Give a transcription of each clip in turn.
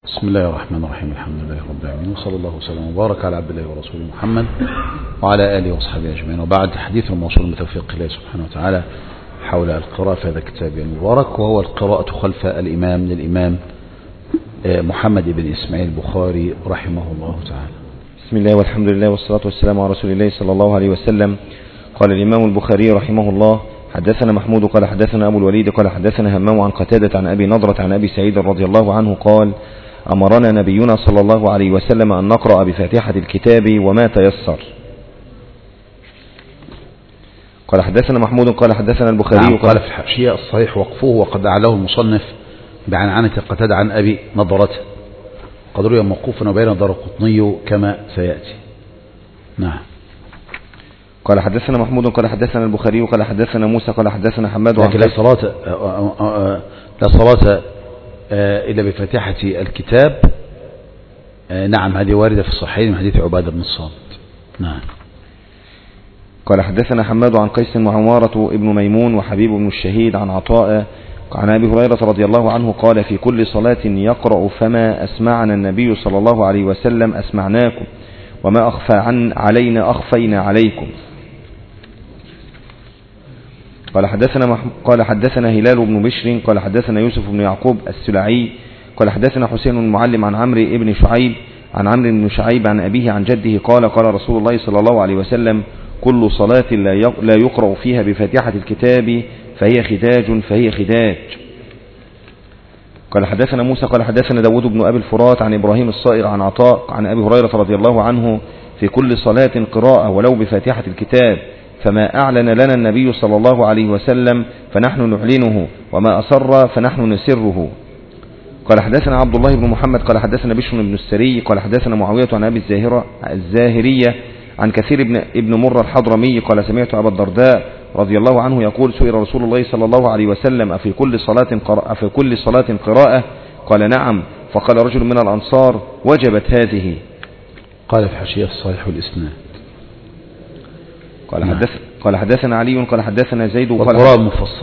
بسم الله الرحمن الرحيم. الحمد لله رب العالمين، وصلى الله وسلم وبارك على عبد الله ورسوله محمد وعلى آله وصحبه أجمعين. وبعد، حديث موصول بتوفيق الله سبحانه وتعالى حول القراءة في هذا الكتاب المبارك، وهو القراءة خلف الإمام للإمام محمد بن إسماعيل البخاري رحمه الله تعالى. بسم الله والحمد لله والصلاة والسلام على رسول الله صلى الله عليه وسلم. قال الإمام البخاري رحمه الله: حدثنا محمود قال حدثنا أبو الوليد قال حدثنا همام عن قتادة عن أبي نضرة عن أبي سعيد رضي الله عنه قال: أمرنا نبينا صلى الله عليه وسلم أن نقرأ بفاتحة الكتاب وما تيسر. قال حدثنا محمود قال حدثنا البخاري قال في الحاشية: الصحيح وقفه، وقد أعلاه المصنف بعنعنة قتادة عن أبي نضرة، قد روي موقوفا وبين الدارقطني كما سيأتي. نعم. قال حدثنا محمود قال حدثنا البخاري قال حدثنا موسى قال حدثنا حماد. لكن لا صلاة إلا بفاتحة الكتاب. نعم، هذه واردة في الصحيحين من حديث عبادة بن الصامت. نعم. قال حدثنا حماد عن قيس وعمارة ابن ميمون وحبيب بن الشهيد عن عطاء عن أبي هريرة رضي الله عنه قال: في كل صلاة يقرأ فما أسمعنا النبي صلى الله عليه وسلم أسمعناكم، وما أخفى علينا أخفينا عليكم. قال حدثنا هلال بن بشر قال حدثنا يوسف بن يعقوب السلعي قال حدثنا حسين المعلم عن عمرو بن شعيب عن أبيه عن جده قال: قال رسول الله صلى الله عليه وسلم: كل صلاة لا يقرأ فيها بفاتحة الكتاب فهي خداج. قال حدثنا موسى قال حدثنا داود بن أبي الفرات عن إبراهيم الصائغ عن عطاء عن أبي هريرة رضي الله عنه: في كل صلاة قراءة ولو بفاتحة الكتاب، فما أعلن لنا النبي صلى الله عليه وسلم فنحن نعلنه، وما أسر فنحن نسره. قال حدثنا عبد الله بن محمد قال حدثنا بشر بن السري قال حدثنا معاوية عن أبي الزاهرية عن كثير ابن مرة الحضرمي قال: سمعت أبا الدرداء رضي الله عنه يقول: سئل رسول الله صلى الله عليه وسلم: أفي كل صلاة قراءة؟ قال: نعم. فقال رجل من الأنصار: وجبت هذه. قال في حاشية الصحيح والإسناد. قال حدثنا علي قال حدثنا زيد. والقراءة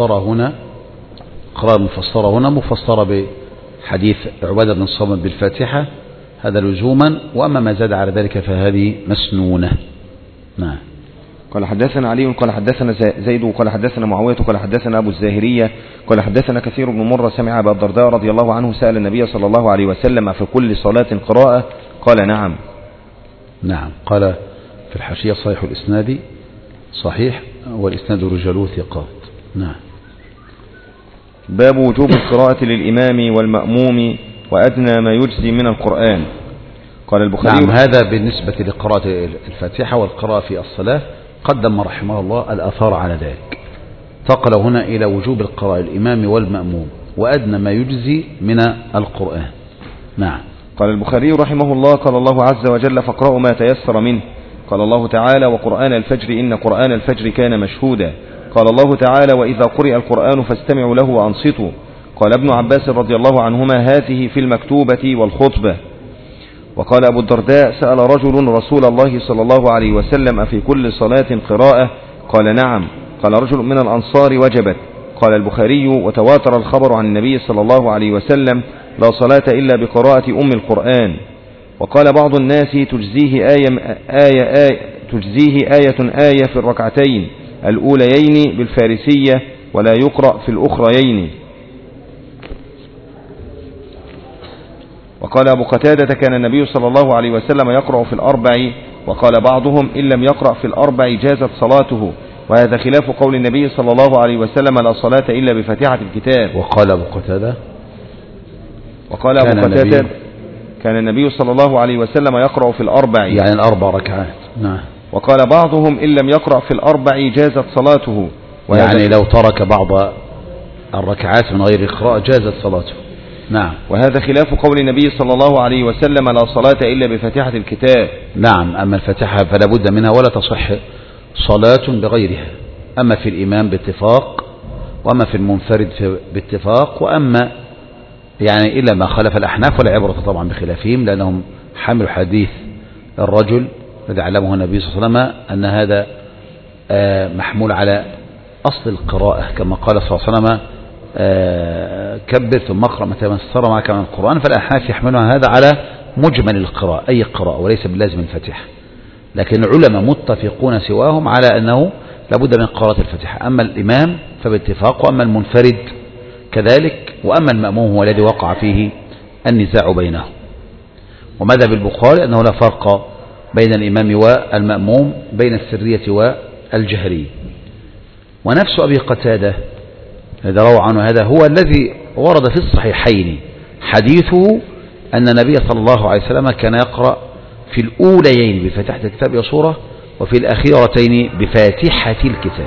المفسرة هنا مفسرة بحديث عبادة بن الصامت بالفاتحة، هذا لزوما، وأما ما زاد على ذلك فهذه مسنونة. نعم. قال حدثنا علي قال حدثنا زيد قال حدثنا معاوية قال حدثنا أبو الزاهرية قال حدثنا كثير بن مرة سمع أبا الدرداء رضي الله عنه سأل النبي صلى الله عليه وسلم: في كل صلاة قراءة؟ قال: نعم. نعم. قال في الحاشية صحيح الإسناد، صحيح والإسناد رجاله ثقات. نعم. باب وجوب القراءة للإمام والمأموم وأدنى ما يجزي من القرآن. قال البخاري: نعم، هذا بالنسبة لقراءة الفاتحة والقراءة في الصلاة. قدم رحمه الله الآثار على ذلك، انتقل هنا إلى وجوب القراءة للإمام والمأموم وأدنى ما يجزي من القرآن. نعم. قال البخاري رحمه الله: قال الله عز وجل: فاقرأوا ما تيسر منه. قال الله تعالى: وقرآن الفجر إن قرآن الفجر كان مشهودا. قال الله تعالى: وإذا قرئ القرآن فاستمعوا له وأنصتوا. قال ابن عباس رضي الله عنهما: هذه في المكتوبة والخطبة. وقال أبو الدرداء: سأل رجل رسول الله صلى الله عليه وسلم: أفي كل صلاة قراءة؟ قال: نعم. قال رجل من الأنصار: وجبت. قال البخاري: وتواتر الخبر عن النبي صلى الله عليه وسلم: لا صلاة إلا بقراءة القرآن. وقال بعض الناس: تجزيه آية في الركعتين الأوليين بالفارسية ولا يقرأ في الأخريين. وقال أبو قتادة: كان النبي صلى الله عليه وسلم يقرأ في الأربع. وقال بعضهم: إن لم يقرأ في الأربع جازت صلاته، وهذا خلاف قول النبي صلى الله عليه وسلم: لا صلاة إلا بفاتحة الكتاب. وقال أبو قتادة: كان النبي صلى الله عليه وسلم يقرأ في الأربع، يعني الأربع ركعات. نعم. وقال بعضهم: إن لم يقرأ في الأربع جازت صلاته، يعني لو ترك بعض الركعات من غير قراءة جازت صلاته. نعم. وهذا خلاف قول النبي صلى الله عليه وسلم: لا صلاة إلا بفاتحة الكتاب. نعم. أما الفاتحة فلا بد منها ولا تصح صلاة بغيرها، أما في الإمام باتفاق، وأما في المنفرد باتفاق، وأما يعني إلا ما خالف الأحناف، ولا عبرة طبعا بخلافهم، لأنهم حملوا حديث الرجل الذي علمه النبي صلى الله عليه وسلم أن هذا محمول على أصل القراءة، كما قال صلى الله عليه وسلم: كبر ثم اقرأ ما تيسر معك من القرآن، فالأحناف يحملون هذا على مجمل القراءة، أي قراءة وليس باللازم الفاتحة. لكن العلماء متفقون سواهم على أنه لابد من قراءة الفاتحة، أما الإمام فباتفاق، وأما المنفرد كذلك، وأما المأموم هو الذي وقع فيه النزاع بينهم. ومذهب البخاري أنه لا فرق بين الإمام والمأموم، بين السرية والجهرية. ونفس أبي قتادة الذي روى عنه هذا هو الذي ورد في الصحيحين حديثه أن النبي صلى الله عليه وسلم كان يقرأ في الأوليين بفاتحة الكتاب وسورة، وفي الأخيرتين بفاتحة الكتاب.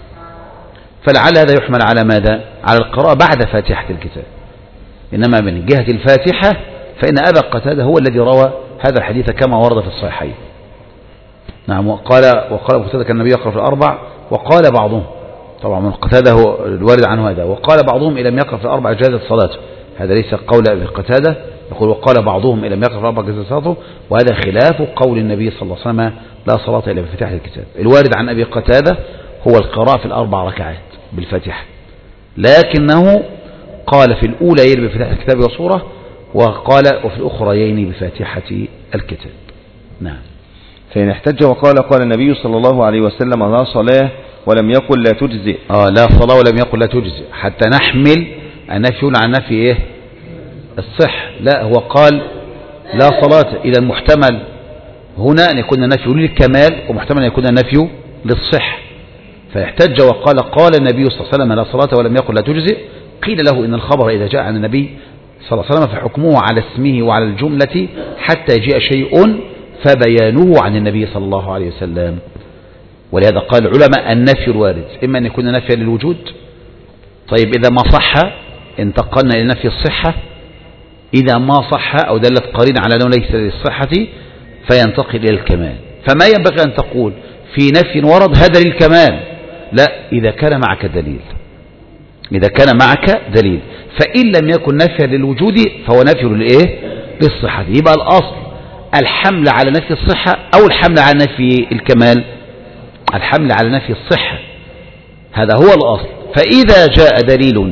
فلعل هذا يحمل على ماذا؟ على القراءة بعد فاتحة الكتاب. إنما من جهة الفاتحة فإن أبا قتادة هو الذي روى هذا الحديث كما ورد في الصحيحين. نعم. وقال قتادة كان النبي يقرأ في الأربع، وقال بعضهم، طبعا من قتادة هو الوارد عنه هذا، وقال بعضهم إن لم يقرأ في الأربع جازت صلاته. هذا ليس قول أبي قتادة، يقول وقال بعضهم إن لم يقرأ في الأربع جازت صلاته، وهذا خلاف قول النبي صلى الله عليه وسلم لا صلاة إلا بفتح الكتاب. الوارد عن أبي قتادة هو القراءة في الأربع ركعات بالفاتحة، لكنه قال في الأولى بفتح الكتاب وصورة، وقال وفي الأخريين بفاتحة الكتاب. نعم. فإن احتج وقال قال النبي صلى الله عليه وسلم لا صلاة ولم يقل لا تجزئ. لا صلاة ولم يقل لا تجزئ، حتى نحمل النفي عن نفي إيه؟ الصح. لا، هو قال لا صلاة إلى المحتمل هنا أن يكون النفي للكمال، ومحتمل أن يكون النفي للصح. فاحتج وقال قال النبي صلى الله عليه وسلم لا صلاة ولم يقل لا تجزئ، قيل له إن الخبر إذا جاء عن النبي صلى الله عليه وسلم فحكمه على اسمه وعلى الجملة حتى يجيء شيء فبيانه عن النبي صلى الله عليه وسلم. ولهذا قال العلماء النفي الوارد إما أن يكون نفيا للوجود، طيب إذا ما صح انتقلنا إلى نفي الصحة، إذا ما صح أو دلت قرينة على أنه ليس للصحة فينتقل إلى الكمال. فما ينبغي أن تقول في نفي ورد هذا للكمال، لا، إذا كان معك دليل، إذا كان معك دليل. فإن لم يكن نفيا للوجود فهو نفي للإيه؟ للصحة. يبقى الأصل الحمل على نفي الصحة أو الحمل على نفي الكمال؟ الحمل على نفي الصحة، هذا هو الأصل. فإذا جاء دليل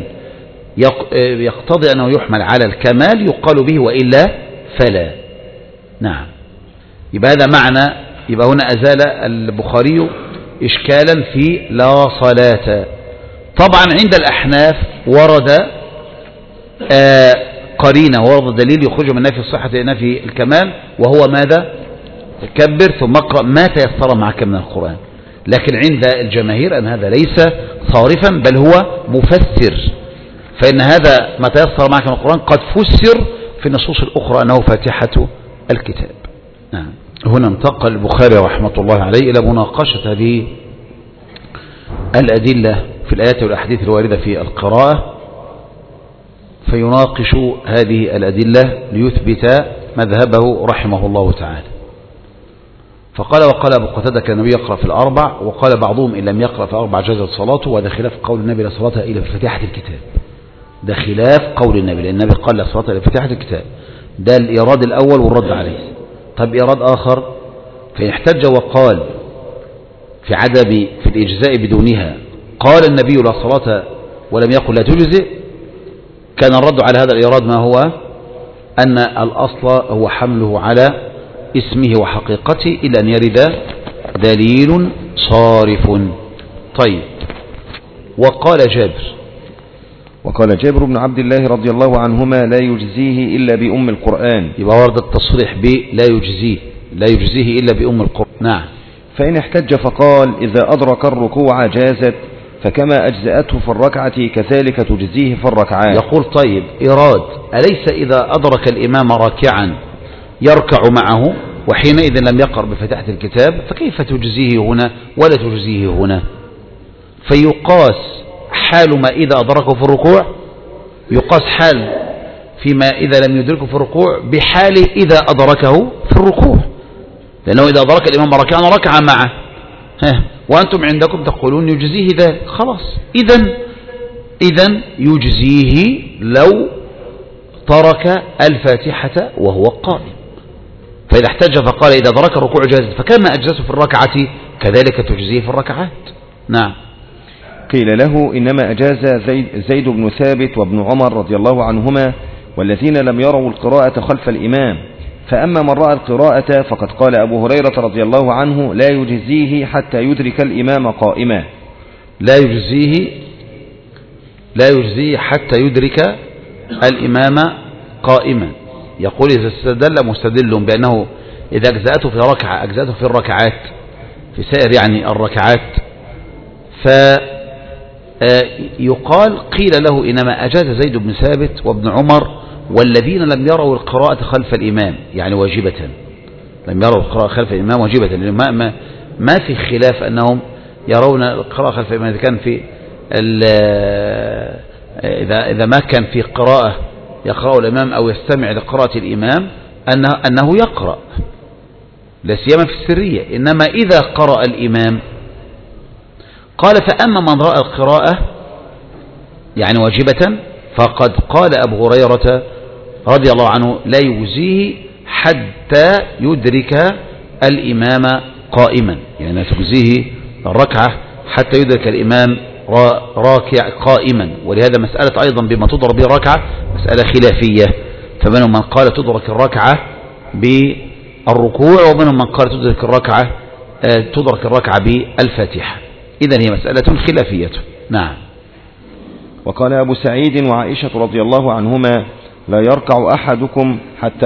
يقتضي أنه يحمل على الكمال يقال به، وإلا فلا. نعم. يبقى هذا معنى. يبقى هنا أزال البخاري إشكالا في لا صلاة. طبعا عند الأحناف ورد قرينة، ورد دليل يخرج من نفي الصحة إلى نفي الكمال، وهو ماذا؟ كبر ثم اقرأ ما تيسر معك من القرآن. لكن عند الجماهير أن هذا ليس صارفا، بل هو مفسر، فإن هذا ما تيسر معك من القرآن قد فسر في النصوص الأخرى أنه فاتحة الكتاب. نعم. هنا انتقل البخاري رحمة الله عليه إلى مناقشة هذه الأدلة في الآيات والأحاديث الواردة في القراءة، فيناقش هذه الأدلة ليثبت مذهبه رحمه الله تعالى. فقال وقال أبو قتادة كان النبي يقرأ في الأربع، وقال بعضهم إن لم يقرأ في الأربع جازت صلاته. وهذا خلاف قول النبي لا صلاة إلا بفتحة الكتاب، ده خلاف قول النبي، لأن النبي قال لا صلاة إلا بفتحة الكتاب. ده الإيراد الأول والرد عليه. طب إيراد آخر، فإن احتج وقال في عدم في الإجزاء بدونها قال النبي لا صلاة ولم يقل لا تجزئ، كان الرد على هذا الإيراد ما هو؟ أن الأصل هو حمله على اسمه وحقيقته إلا أن يرد دليل صارف. طيب. وقال جابر بن عبد الله رضي الله عنهما لا يجزيه إلا بأم القرآن. يبقى ورد التصريح لا يجزيه إلا بأم القرآن. نعم. فإن احتج فقال إذا أدرك الركوع جازت، فكما أجزأته في الركعة كذلك تجزيه في الركعات. يقول طيب إيراد، أليس إذا أدرك الإمام راكعا يركع معه وحينئذ لم يقرأ بفتحة الكتاب، فكيف تجزيه هنا ولا تجزيه هنا؟ فيقاس حال ما إذا أدركه في الركوع، يقاس حال فيما إذا لم يدركه في الركوع بحاله إذا أدركه في الركوع، لأنه إذا أدرك الإمام ركعا ركع معه، وأنتم عندكم تقولون يجزيه ذلك، خلاص. إذن يجزيه لو ترك الفاتحة وهو قائم. فإذا احتج فقال إذا أدرك الركوع جاز، فكما أجزته في الركعة كذلك تجزيه في الركعات. نعم. قيل له إنما أجاز زيد بن ثابت وابن عمر رضي الله عنهما والذين لم يروا القراءة خلف الإمام، فأما من رأى القراءة فقد قال أبو هريرة رضي الله عنه لا يجزيه حتى يدرك الإمام قائما. لا يجزيه حتى يدرك الإمام قائما. يقول إذا استدل مستدل بأنه إذا أجزأته في ركعة أجزأته في الركعات في سائر يعني الركعات، فيقال قيل له إنما أجاز زيد بن ثابت وابن عمر والذين لم يروا القراءة خلف الإمام، يعني واجبة، لم يروا القراءة خلف الإمام واجبة، لأن ما في خلاف أنهم يرون القراءة خلف الإمام. إذا كان في إذا ما كان في قراءة يقرأ الإمام أو يستمع لقراءة الإمام أنه يقرأ لا سيما في السرية. إنما إذا قرأ الإمام قال فأما من رأى القراءة يعني واجبة فقد قال أبو هريرة رضي الله عنه لا يجزيه حتى يدرك الإمام قائما، يعني لا تجزيه الركعة حتى يدرك الإمام راكع قائما. ولهذا مسألة أيضا بما تضرب به الركعة مسألة خلافية، فمنهم من قال تدرك الركعة بالركوع ومنهم من قال تدرك الركعة بالفاتحة. إذن هي مسألة خلافية. نعم. وقال أبو سعيد وعائشة رضي الله عنهما لا يركع أحدكم حتى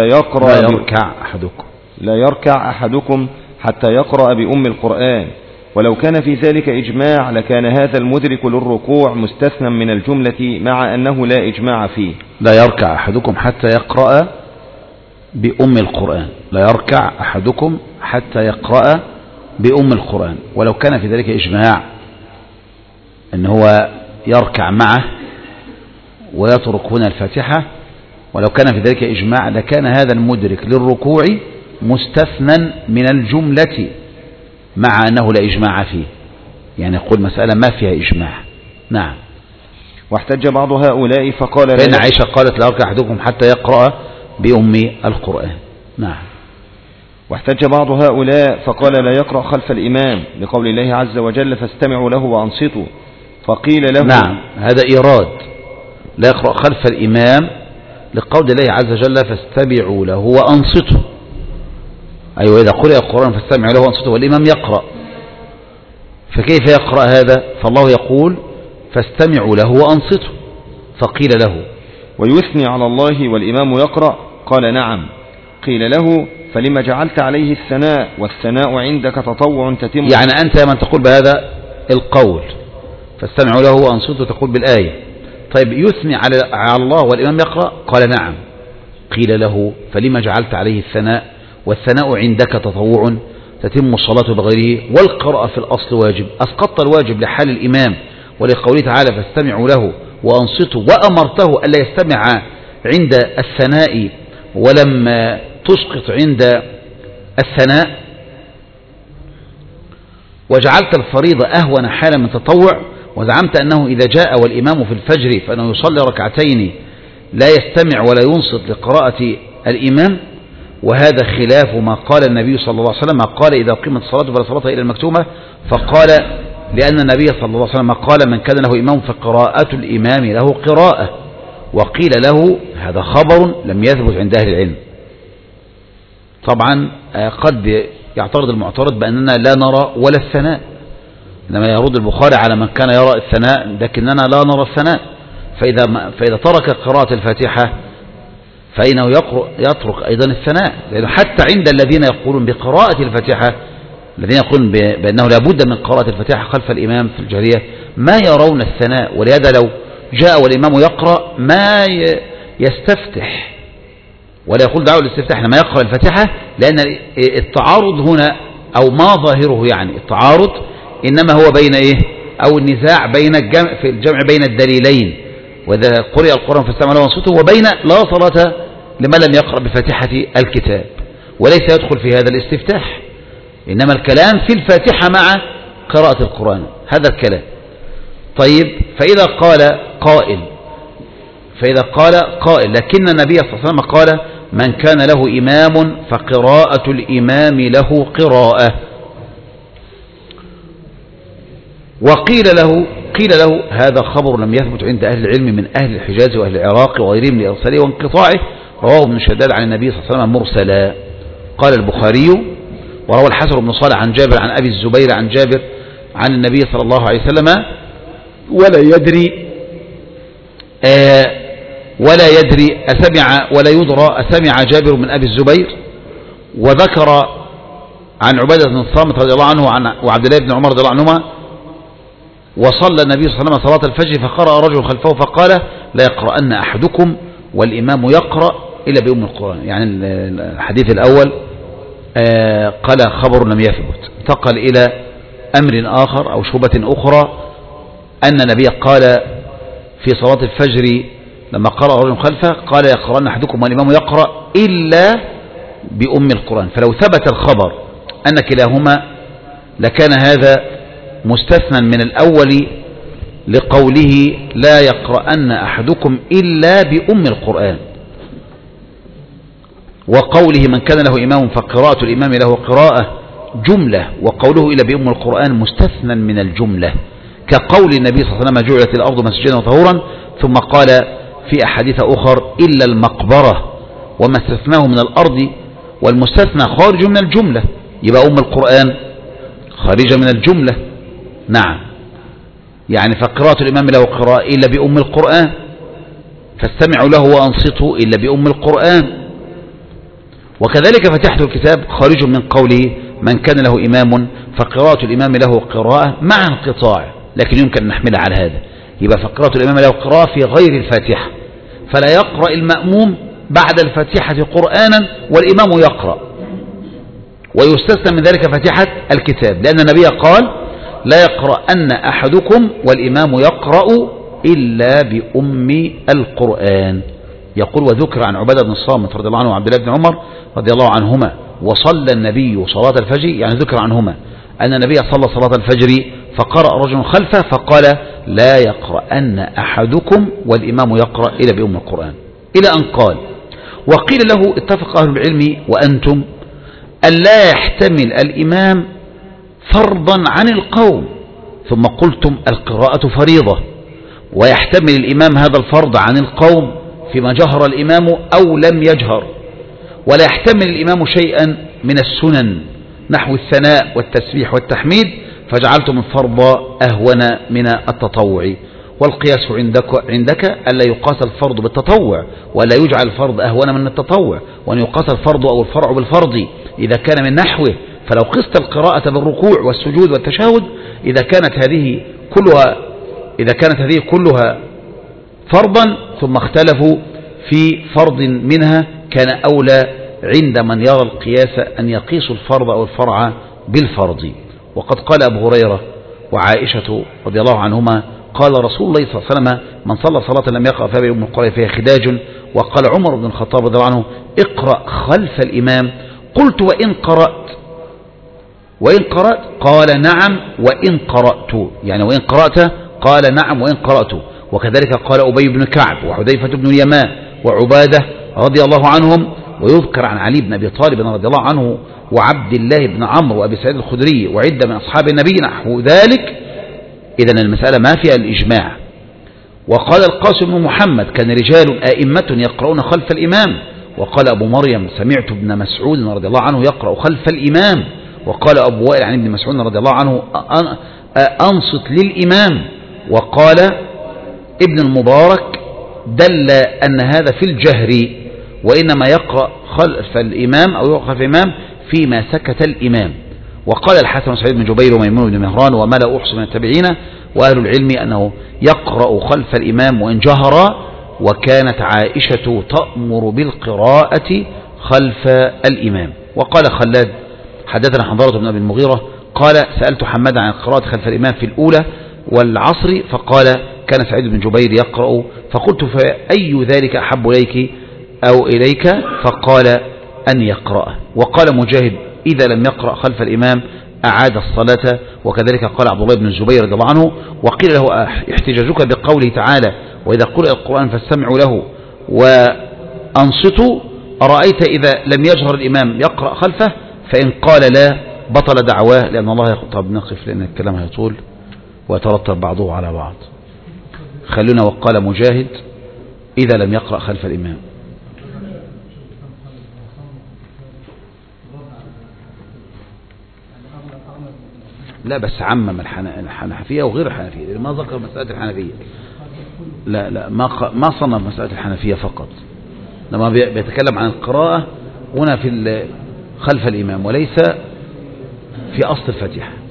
حتى يقرأ بأم القرآن، ولو كان في ذلك إجماع لكان هذا المدرك للركوع مستثنى من الجملة مع أنه لا إجماع فيه. لا يركع أحدكم حتى يقرأ بأم القرآن، لا يركع أحدكم حتى يقرأ بأم القرآن، ولو كان في ذلك إجماع أن هو يركع معه ويترك هنا الفاتحة، ولو كان في ذلك إجماع لكان هذا المدرك للركوع مستثنى من الجملة مع أنه لا إجماع فيه، يعني يقول مسألة ما فيها إجماع. نعم. واحتج بعض هؤلاء فقال فإن عائشة قالت لا يركع أحدكم حتى يقرأ بأم القرآن. نعم. واحتج بعض هؤلاء فقال لا يقرأ خلف الإمام لقول الله عز وجل فاستمعوا له وأنصتوا، فقيل له نعم هذا إيراد لا يقرأ خلف الإمام لقول الله عز وجل فاستمعوا له وأنصتوا. أيوة إذا قرأ القرآن فاستمعوا له وأنصتوا والإمام يقرأ، فكيف يقرأ هذا؟ فالله يقول فاستمعوا له وأنصتوا، فقيل له ويثني على الله والإمام يقرأ، قال نعم. قيل له فلما جعلت عليه الثناء والثناء عندك تطوع تتم، يعني أنت من تقول بهذا القول فاستمعوا له وأنصتوا تقول بالآية، طيب يثني على الله والإمام يقرأ؟ قال نعم. قيل له فلما جعلت عليه الثناء والثناء عندك تطوع تتم الصلاة بغيره والقراءة في الأصل واجب، أسقطت الواجب لحال الإمام ولقوله تعالى فاستمعوا له وأنصتوا، وأمرته ألا يستمع عند الثناء ولم تسقط عند الثناء، وجعلت الفريضة أهون حالا من تطوع، وزعمت أنه إذا جاء والإمام في الفجر فأنه يصلي ركعتين لا يستمع ولا ينصت لقراءة الإمام، وهذا خلاف ما قال النبي صلى الله عليه وسلم قال إذا قيمت الصلاة فلا صلاة إلا المكتومة، فقال لأن النبي صلى الله عليه وسلم قال من كان له إمام فقراءة الإمام له قراءة، وقيل له هذا خبر لم يثبت عند أهل العلم. طبعا قد يعترض المعترض بأننا لا نرى ولا الثناء، إنما يرد البخاري على من كان يرى الثناء لكننا لا نرى الثناء، فإذا ترك قراءة الفاتحة فإنه يترك أيضا الثناء، لأنه حتى عند الذين يقولون بقراءة الفاتحة الذين يقولون بأنه لابد من قراءة الفاتحة خلف الإمام في الجهرية ما يرون الثناء، ولهذا لو جاء والإمام يقرأ ما يستفتح ولا يقول دعوة الاستفتاح لما يقرأ الفاتحة، لأن التعارض هنا أو ما ظاهره يعني التعارض إنما هو بين إيه أو النزاع بين في الجمع بين الدليلين، وإذا قرئ القرآن فاستمعوا له وأنصتوا، وبين لا صلاة لمن لم يقرأ بفاتحة الكتاب، وليس يدخل في هذا الاستفتاح، إنما الكلام في الفاتحة مع قراءة القرآن، هذا الكلام. طيب فإذا قال قائل لكن النبي صلى الله عليه وسلم قال من كان له إمام فقراءة الإمام له قراءة، وقيل له وقيل له هذا خبر لم يثبت عند أهل العلم من أهل الحجاز وأهل العراق وغيرهم لإرساله وانقطاعه، رواه ابن شداد عن النبي صلى الله عليه وسلم مرسلا. قال البخاري وروى الحسن بن صالح عن جابر عن أبي الزبير عن جابر عن النبي صلى الله عليه وسلم ولا يدري أسمع ولا يدرى أسمع جابر من أبي الزبير. وذكر عن عبادة بن الصامت رضي الله عنه وعبد الله بن عمر رضي الله عنهما وصلى النبي صلى الله عليه وسلم صلاة الفجر فقرأ رجل خلفه فقال لا يقرأن أحدكم والإمام يقرأ إلا بأم القرآن. يعني الحديث الأول قال خبر لم يثبت، انتقل إلى أمر آخر أو شبهة أخرى أن النبي قال في صلاة الفجر لما قرأ رجل خلفه قال يقرأن أحدكم والإمام يقرأ إلا بأم القرآن. فلو ثبت الخبر أن كلاهما لكان هذا مستثنى من الأول لقوله لا يقرأن أحدكم إلا بأم القرآن، وقوله من كان له إمام فقراءة الإمام له قراءة جملة، وقوله إلا بأم القرآن مستثنى من الجملة، كقول النبي صلى الله عليه وسلم جعلت الأرض مسجدا وطهورا ثم قال في أحاديث أخر إلا المقبرة وما استثناه من الأرض، والمستثنى خارج من الجملة، يبقى أم القرآن خارجة من الجملة. نعم، يعني فقراءة الإمام له قراءة إلا بأم القرآن، فاستمعوا له وأنصتوا إلا بأم القرآن. وكذلك فتحة الكتاب خارج من قوله من كان له إمام فقراءة الإمام له قراءة مع انقطاع، لكن يمكن أن نحملها على هذا، يبقى فقراءة الإمام له قراءة في غير الفاتحة، فلا يقرأ المأموم بعد الفاتحة قرآنا والإمام يقرأ، ويستثنى من ذلك فاتحة الكتاب، لأن النبي قال لا يقرأن أحدكم والإمام يقرأ إلا بأم القرآن. يقول وذكر عن عبادة بن الصامت رضي الله عنه وعبد الله بن عمر رضي الله عنهما وصلى النبي صلاة الفجر، يعني ذكر عنهما أن النبي صلى صلاة الفجر فقرأ رجل خلفه فقال لا يقرأن أحدكم والإمام يقرأ إلا بأم القرآن، إلى أن قال وقيل له اتفق أهل العلم وأنتم أن لا يحتمل الإمام فرضا عن القوم، ثم قلتم القراءة فريضة، ويحتمل الإمام هذا الفرض عن القوم فيما جهر الإمام أو لم يجهر، ولا يحتمل الإمام شيئا من السنن نحو الثناء والتسبيح والتحميد، فجعلتم الفرض أهون من التطوع. والقياس عندك ألا يقاس الفرض بالتطوع، ولا يجعل الفرض أهون من التطوع، وأن يقاس الفرض أو الفرع بالفرض إذا كان من نحوه. فلو قست القراءة بالركوع والسجود والتشهد إذا كانت هذه كلها فرضا ثم اختلفوا في فرض منها كان أولى عند من يرى القياس أن يقيسوا الفرض أو الفرع بالفرض. وقد قال أبو هريرة وعائشة رضي الله عنهما قال رسول الله صلى الله عليه وسلم من صلى صلاة لم يقرأ فيها بأم القرآن فيها خداج. وقال عمر بن الخطاب رضي الله عنه اقرأ خلف الإمام، قلت وإن قرأت قال نعم وإن قرأت، يعني وإن قرأت قال نعم وإن قرأت. وكذلك قال أبي بن كعب وحذيفة بن اليمان وعبادة رضي الله عنهم. ويذكر عن علي بن أبي طالب رضي الله عنه وعبد الله بن عمرو وأبي سعيد الخدري وعدة من أصحاب النبي نحو ذلك. إذن المسألة ما فيها الإجماع. وقال القاسم بن محمد كان رجال آئمة يقرؤون خلف الإمام. وقال أبو مريم سمعت ابن مسعود رضي الله عنه يقرأ خلف الإمام. وقال أبو وائل عن ابن مسعود رضي الله عنه أنصت للإمام. وقال ابن المبارك دل أن هذا في الجهر، وإنما يقرأ خلف الإمام أو يقرأ خلف الإمام فيما سكت الإمام. وقال الحسن وسعيد بن جبير وميمون بن مهران وما لا أحصى من التابعين وأهل العلم أنه يقرأ خلف الإمام وإن جهر. وكانت عائشة تأمر بالقراءة خلف الإمام. وقال خلاد حدثنا حنظلة بن أبي المغيرة قال سألت حمادا عن القراءة خلف الإمام في الأولى والعصر فقال كان سعيد بن جبير يقرأ، فقلت فأي ذلك أحب إليك أو إليك؟ فقال أن يقرأ. وقال مجاهد إذا لم يقرأ خلف الإمام أعاد الصلاة. وكذلك قال عبد الله بن الزبير رضي الله عنه. وقيل له احتجاجك بقوله تعالى وإذا قرأ القرآن فاستمعوا له وأنصتوا، أرأيت إذا لم يجهر الإمام يقرأ خلفه؟ فإن قال لا بطل دعواه، لأن الله طب نقف لأن الكلام هيطول ويترتب بعضه على بعض. خلونا وقال مجاهد إذا لم يقرأ خلف الإمام. لا بس عمم الحنفية وغير الحنفية، ما ذكر مسألة الحنفية. لا ما صنف مسألة الحنفية فقط، لما بيتكلم عن القراءة هنا في خلف الإمام وليس في أصل الفاتحة.